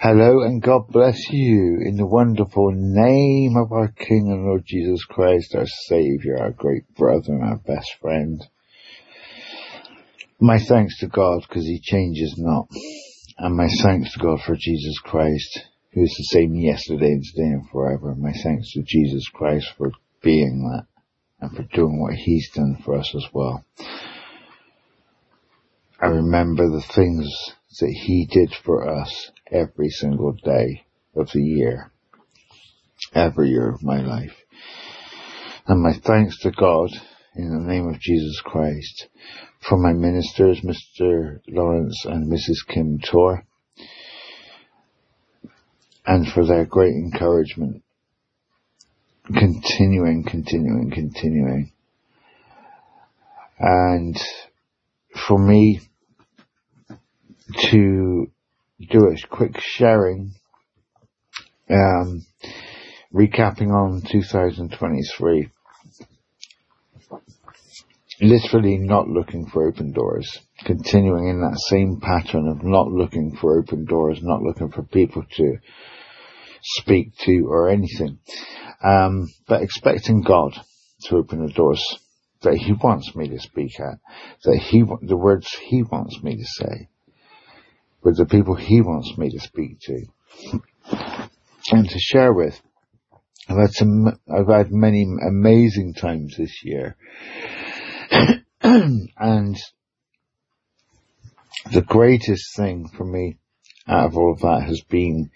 Hello and God bless you in the wonderful name of our King and Lord Jesus Christ, our Saviour, our great brother and our best friend. My thanks to God because he changes not. And my thanks to God for Jesus Christ, who is the same yesterday and today and forever. My thanks to Jesus Christ for being that and for doing what he's done for us as well. I remember the things that he did for us every single day of the year, every year of my life. And my thanks to God in the name of Jesus Christ for my ministers, Mr. Lawrence and Mrs. Kim Tor, and for their great encouragement. Continuing. And for me to do a quick sharing, recapping on 2023. Literally not looking for open doors. Continuing in that same pattern of not looking for open doors, not looking for people to speak to or anything. But expecting God to open the doors that he wants me to speak at, that the words he wants me to say, with the people he wants me to speak to and to share with. I've had many amazing times this year. And the greatest thing for me out of all of that has been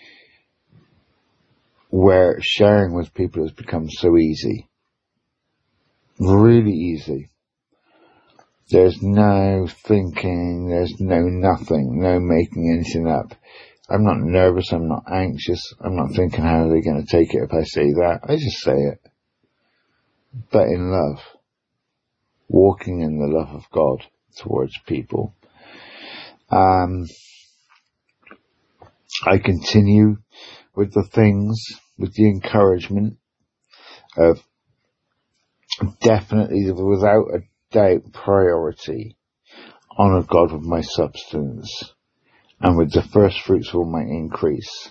where sharing with people has become so easy. Really easy. There's no thinking, there's no nothing, no making anything up. I'm not nervous, I'm not anxious, I'm not thinking how are they going to take it if I say that. I just say it. But in love. Walking in the love of God towards people. I continue with the things, with the encouragement of definitely, without a doubt, priority, honour God with my substance and with the first fruits of all my increase.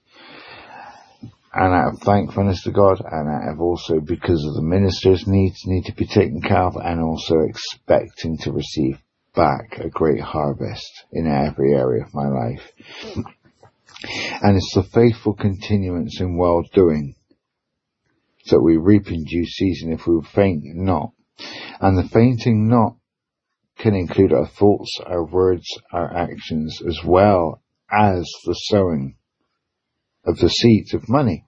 And out of thankfulness to God, and out of also because of the ministers' needs need to be taken care of, and also expecting to receive back a great harvest in every area of my life. And it's the faithful continuance in well-doing that we reap in due season if we faint not. And the fainting not can include our thoughts, our words, our actions, as well as the sowing of the seeds of money.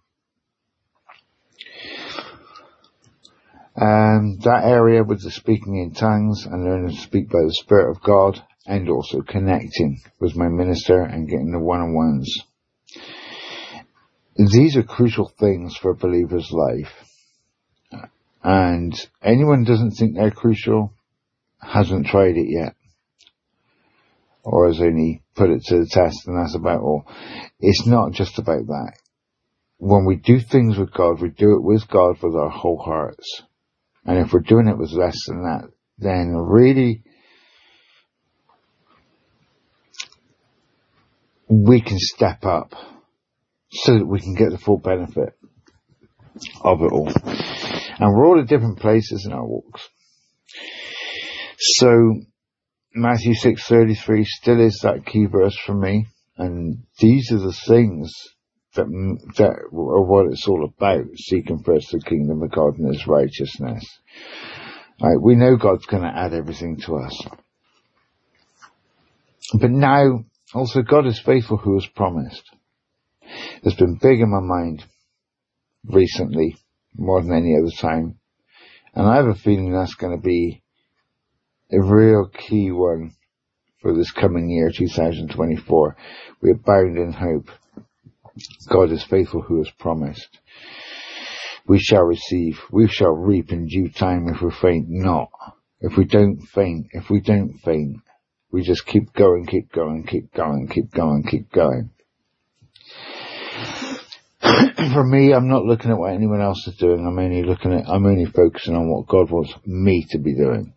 And that area with the speaking in tongues and learning to speak by the Spirit of God, and also connecting with my minister and getting the one-on-ones. These are crucial things for a believer's life. And anyone doesn't think they're crucial hasn't tried it yet. Or has only put it to the test, and that's about all. It's not just about that. When we do things with God, we do it with God with our whole hearts. And if we're doing it with less than that, then really we can step up so that we can get the full benefit of it all. And we're all at different places in our walks. So Matthew 6:33 still is that key verse for me. And these are the things that are what it's all about, seeking first the kingdom of God and his righteousness. Right, we know God's going to add everything to us. But now, also God is faithful who has promised. It's been big in my mind recently, more than any other time. And I have a feeling that's going to be a real key one for this coming year, 2024. We are bound in hope. God is faithful who has promised. We shall receive, we shall reap in due time if we faint not. If we don't faint, we just keep going. For me, I'm not looking at what anyone else is doing. I'm only focusing on what God wants me to be doing.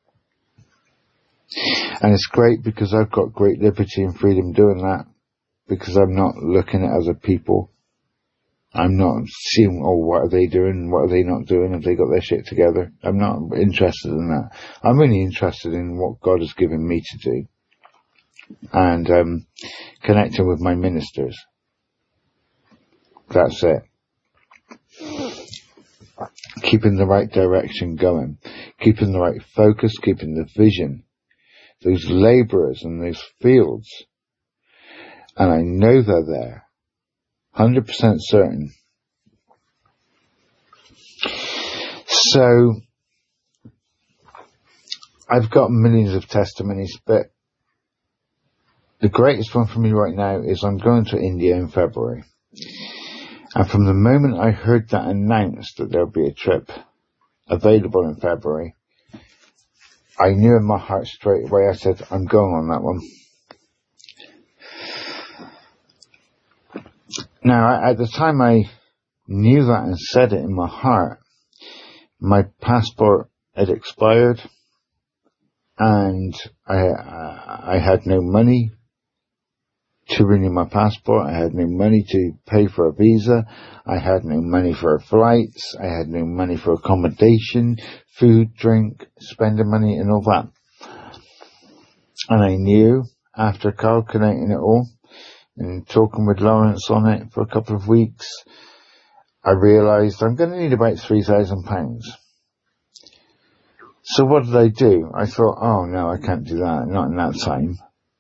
And it's great because I've got great liberty and freedom doing that. because I'm not looking at other people. I'm not seeing, what are they doing? What are they not doing? Have they got their shit together? I'm not interested in that. I'm really interested in what God has given me to do. And, connecting with my ministers. That's it. Keeping the right direction going. Keeping the right focus, keeping the vision. Those labourers in those fields. And I know they're there. 100% certain. So, I've got millions of testimonies, but the greatest one for me right now is I'm going to India in February. And from the moment I heard that announced that there'll be a trip available in February, I knew in my heart straight away, I said, I'm going on that one. Now, at the time I knew that and said it in my heart, my passport had expired and I had no money to renew my passport. I had no money to pay for a visa. I had no money for flights. I had no money for accommodation, food, drink, spending money and all that. And I knew after calculating it all, and talking with Lawrence on it for a couple of weeks, I realised I'm going to need about £3,000. So what did I do? I thought, oh no, I can't do that, not in that time.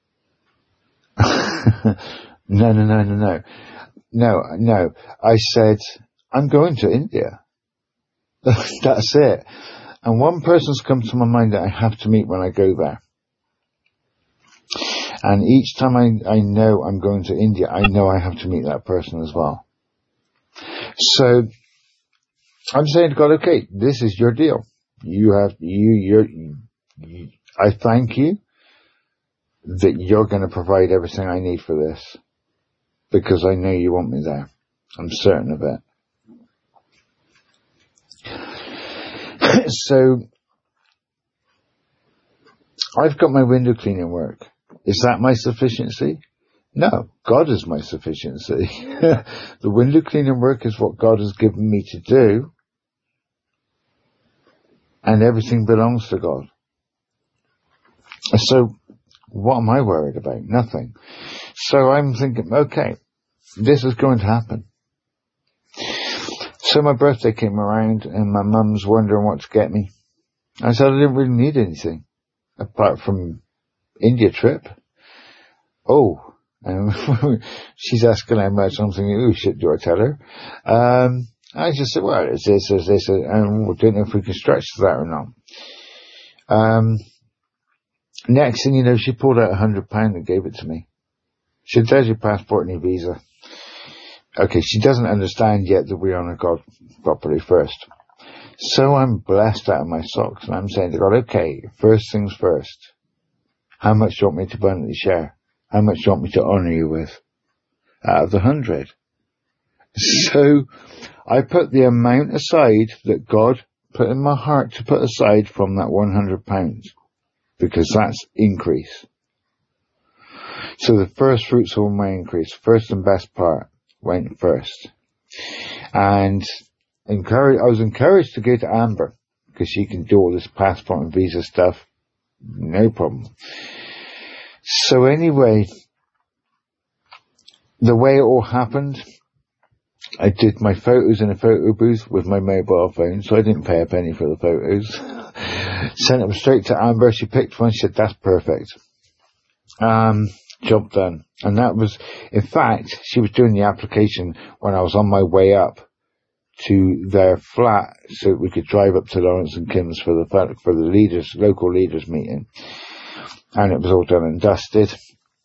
No. I said, I'm going to India. That's it. And one person's come to my mind that I have to meet when I go there. And each time I know I'm going to India, I know I have to meet that person as well. So, I'm saying to God, okay, this is your deal. I thank you that you're going to provide everything I need for this. Because I know you want me there. I'm certain of it. So, I've got my window cleaning work. Is that my sufficiency? No, God is my sufficiency. The window cleaning work is what God has given me to do. And everything belongs to God. So, what am I worried about? Nothing. So I'm thinking, okay, this is going to happen. So my birthday came around and my mum's wondering what to get me. I said I didn't really need anything. Apart from India trip. Oh, she's asking how much. I'm thinking, oh shit, do I tell her? I just said, well, it's this, and we don't know if we can stretch to that or not. Next thing you know, she pulled out £100 and gave it to me. She said, there's your passport and your visa. Okay, she doesn't understand yet that we honour God properly first. So I'm blessed out of my socks, and I'm saying to God, okay, first things first. How much do you want me to abundantly share? How much do you want me to honour you with? Out of the 100. So I put the amount aside that God put in my heart to put aside from that £100. Because that's increase. So the first fruits of my increase, first and best part, went first. And I was encouraged to go to Amber, because she can do all this passport and visa stuff. No problem. So anyway, the way it all happened, I did my photos in a photo booth with my mobile phone, so I didn't pay a penny for the photos. Sent them straight to Amber. She picked one. She said, that's perfect. Job done. And that was, in fact, she was doing the application when I was on my way up to their flat so we could drive up to Lawrence and Kim's for the local leaders meeting. And it was all done and dusted.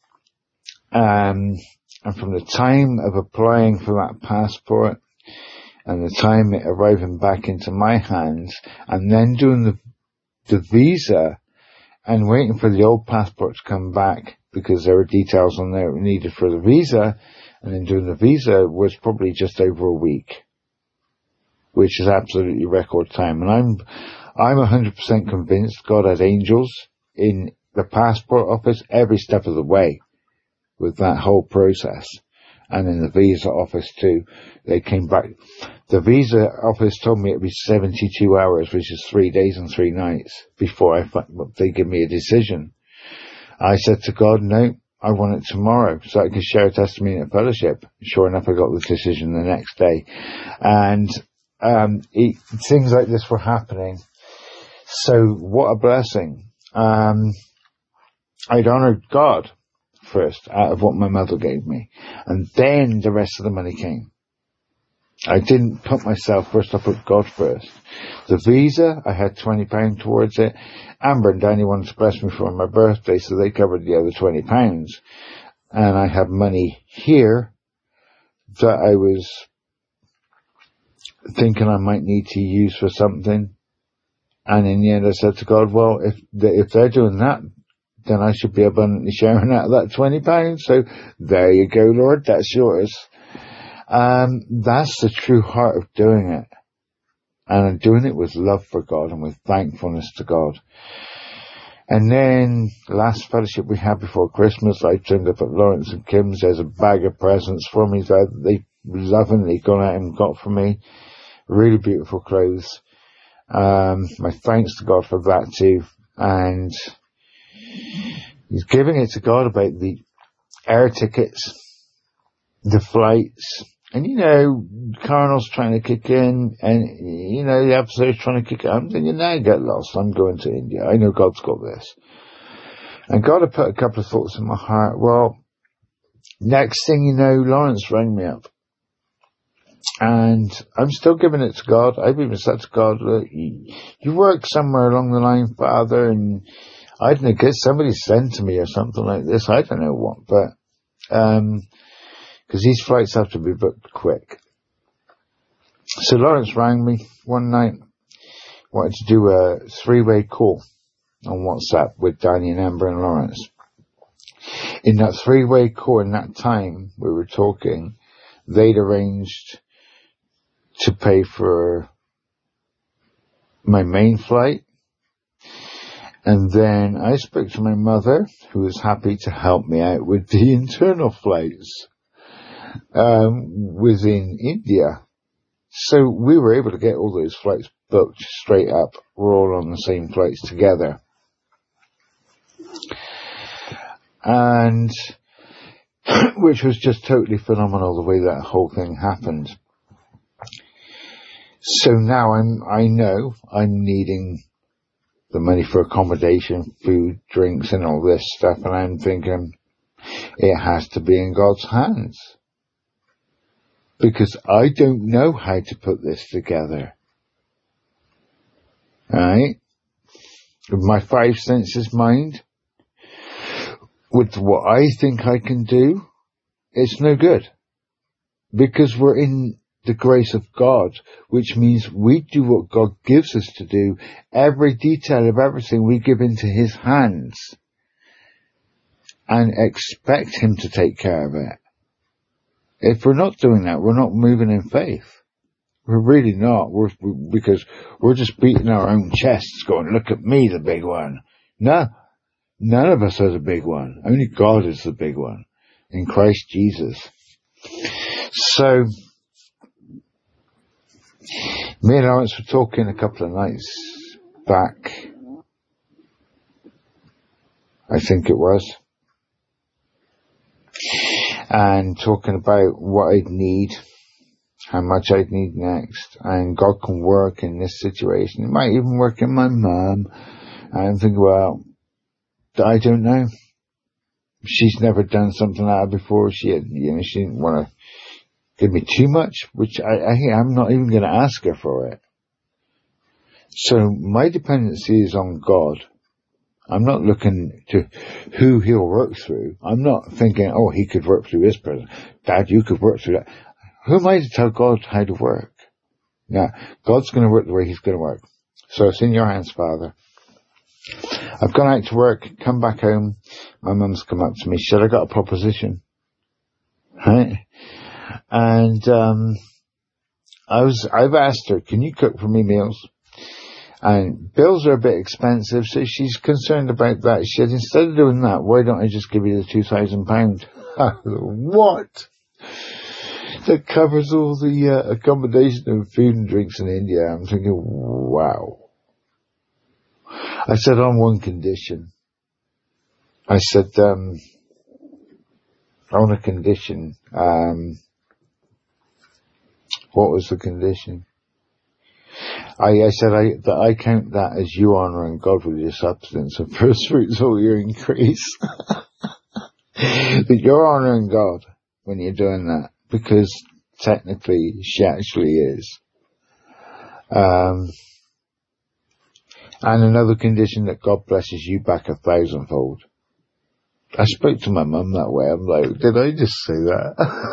And from the time of applying for that passport and the time it arriving back into my hands and then doing the visa and waiting for the old passport to come back because there were details on there needed for the visa, and then doing the visa was probably just over a week, which is absolutely record time. And I'm 100% convinced God had angels in the passport office every step of the way. with that whole process. And in the visa office too, they came back. The visa office told me it'd be 72 hours, which is 3 days and 3 nights before they give me a decision. I said to God, no, I want it tomorrow so I can share a testimony at fellowship. Sure enough, I got the decision the next day. And, things like this were happening. So what a blessing. I'd honored God first out of what my mother gave me, and then the rest of the money came. I didn't put myself first, I put God first. The visa, I had £20 towards it. Amber and Danny wanted to bless me for my birthday, so they covered the other £20. And I had money here that I was thinking I might need to use for something. And in the end I said to God, well, if they're doing that, then I should be abundantly sharing out of that £20. So there you go, Lord, that's yours. That's the true heart of doing it. And I'm doing it with love for God and with thankfulness to God. And then last fellowship we had before Christmas, I turned up at Lawrence and Kim's. There's a bag of presents for me that they lovingly gone out and got for me. Really beautiful clothes. My thanks to God for that too. And he's giving it to God about the air tickets, the flights, and Carnal's trying to kick in, and the episode's trying to kick in. I'm thinking, now get lost, I'm going to India. I know God's got this. And God had put a couple of thoughts in my heart. Well, next thing you know, Lawrence rang me up. And I'm still giving it to God. I've even said to God, look, you work somewhere along the line, Father, and I don't know, get somebody sent to me or something like this. I don't know what, but, because these flights have to be booked quick. So Lawrence rang me one night, wanted to do a 3-way call on WhatsApp with Danny and Amber and Lawrence. In that 3-way call, in that time we were talking, they'd arranged to pay for my main flight. And then I spoke to my mother, who was happy to help me out with the internal flights within India. So we were able to get all those flights booked straight up. We're all on the same flights together. And which was just totally phenomenal, the way that whole thing happened. So now I know I'm needing the money for accommodation, food, drinks and all this stuff, and I'm thinking it has to be in God's hands. Because I don't know how to put this together. Right? With my 5 senses mind, with what I think I can do, it's no good. Because we're in the grace of God, which means we do what God gives us to do. Every detail of everything we give into His hands and expect Him to take care of it. If we're not doing that, we're not moving in faith. We're really not. Because we're just beating our own chests going, look at me, the big one. No, none of us are the big one. Only God is the big one in Christ Jesus. So, me and Lawrence were talking a couple of nights back, I think it was, and talking about what I'd need, how much I'd need next, and God can work in this situation. It might even work in my mum. And I'm thinking, well, I don't know. She's never done something like that before. She didn't want to give me too much, which I'm not even going to ask her for it. So my dependency is on God. I'm not looking to who He'll work through. I'm not thinking, oh, He could work through this person. Dad, you could work through that. Who am I to tell God how to work? Yeah, God's going to work the way He's going to work. So it's in your hands, Father. I've gone out to work, come back home. My mum's come up to me. She said, I got a proposition. Right? And I've asked her, can you cook for me meals? And bills are a bit expensive, so she's concerned about that. She said, instead of doing that, why don't I just give you the £2,000? What? That covers all the accommodation and food and drinks in India. I'm thinking, wow. I said on one condition. I said, on a condition, what was the condition? I said that I count that as you honouring God with your substance and first fruits all your increase. That you're honouring God when you're doing that, because technically she actually is. And another condition, that God blesses you back 1,000-fold. I spoke to my mum that way. I'm like, did I just say that?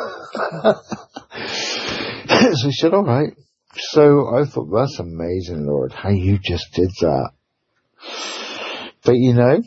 So she said, all right. So I thought, that's amazing, Lord, how you just did that. But you know,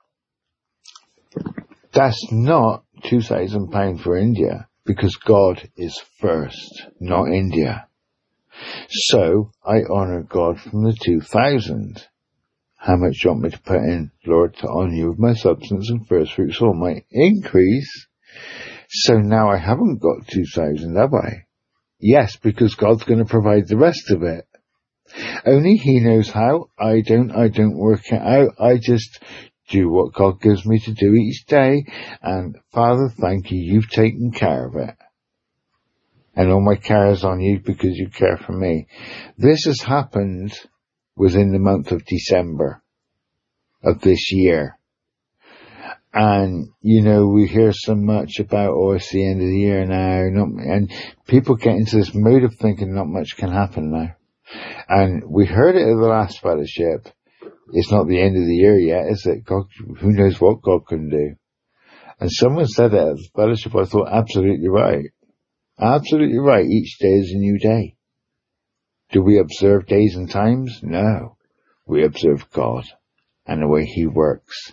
that's not £2,000 for India, because God is first, not India. So I honour God from the 2,000. How much do you want me to put in, Lord, to honour you with my substance and first fruits all my increase? So now I haven't got 2,000, have I? Yes, because God's going to provide the rest of it. Only He knows how. I don't work it out. I just do what God gives me to do each day. And Father, thank you. You've taken care of it. And all my care is on you because you care for me. This has happened within the month of December of this year. And, you know, we hear so much about, oh, it's the end of the year now, and people get into this mood of thinking not much can happen now. And we heard it at the last fellowship. It's not the end of the year yet, is it? God, who knows what God can do? And someone said it at the fellowship. I thought, absolutely right. Absolutely right. Each day is a new day. Do we observe days and times? No. We observe God and the way He works.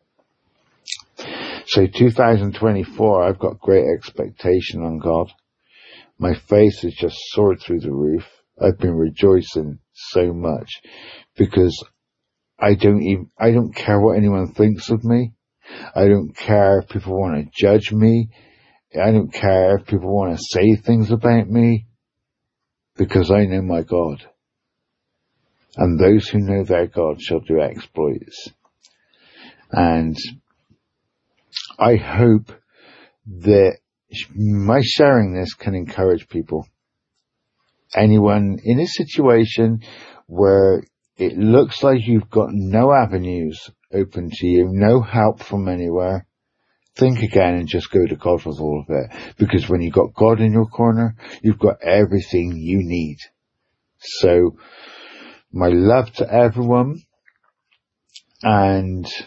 So 2024, I've got great expectation on God. My faith has just soared through the roof. I've been rejoicing so much because I don't care what anyone thinks of me. I don't care if people want to judge me. I don't care if people want to say things about me, because I know my God. And those who know their God shall do exploits. And I hope that my sharing this can encourage people. Anyone in a situation where it looks like you've got no avenues open to you, no help from anywhere, think again and just go to God with all of it. Because when you've got God in your corner, you've got everything you need. So, my love to everyone. And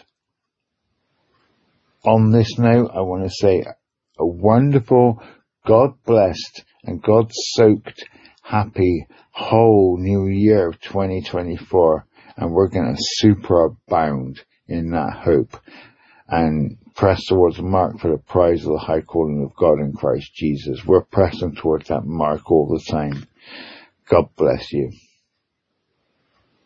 on this note, I want to say a wonderful, God-blessed and God-soaked, happy whole new year of 2024. And we're going to super abound in that hope and press towards the mark for the prize of the high calling of God in Christ Jesus. We're pressing towards that mark all the time. God bless you.